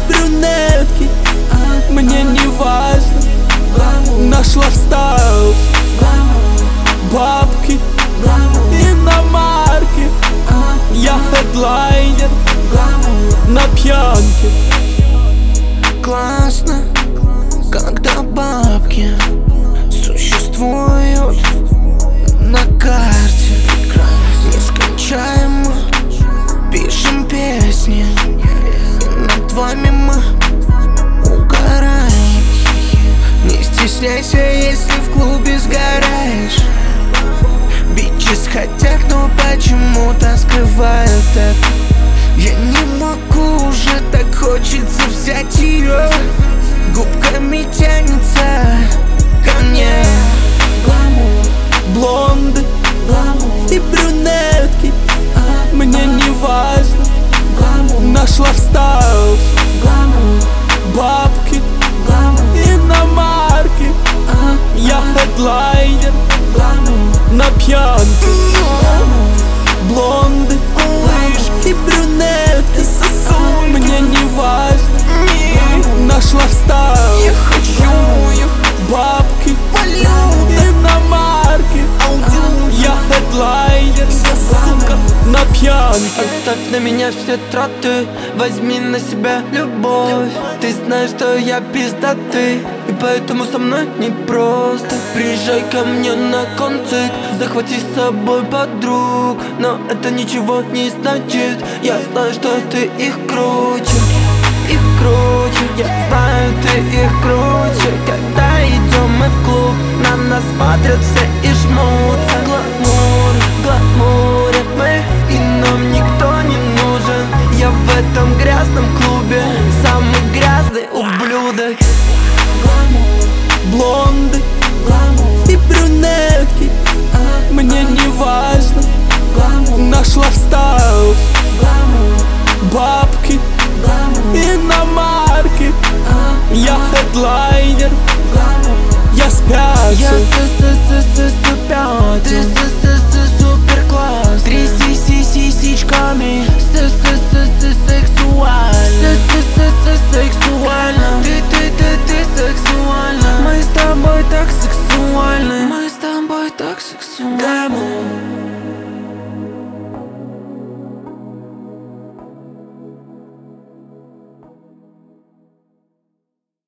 брюнетки. Мне не важно, нашла в стайл бабки, иномарки. Я хедлайнер на пьянке. Классно, когда бабки существуют на карте. Нескончаемо пишем песни, и над вами мы угораем. Не стесняйся, если в клубе сгораешь. Бичес хотят, но почему-то скрывают это. Я не могу уже, так хочется взять ее. Губками тянется ко мне. Блонды и брюнетки. Мне не важно, нашла в стайл бабки, иномарки. Я хедлайнер на пьянке. Блонды и брюнетки. Мне не важно, нашла в стайл. Я хочу их бабки, валюты, иномарки. Я хедлайнер, сука, на пьянке. Оставь на меня все траты, возьми на себя любовь. Ты знаешь, что я пиздатый, и поэтому со мной непросто. Приезжай ко мне на концерт, захвати с собой подруг. Но это ничего не значит, я знаю, что ты их круче. Их круче, я знаю, ты их круче. Когда идем мы в клуб, на нас смотрят все и жмутся. Гламур, в гламуре мы, и нам никто не нужен. Я в этом грязном клубе самый грязный ублюдок. Блонды и брюнетки. Мне не важно, нашла в стайл бабки, иномарки. Я хедлайнер, я спятил. Я с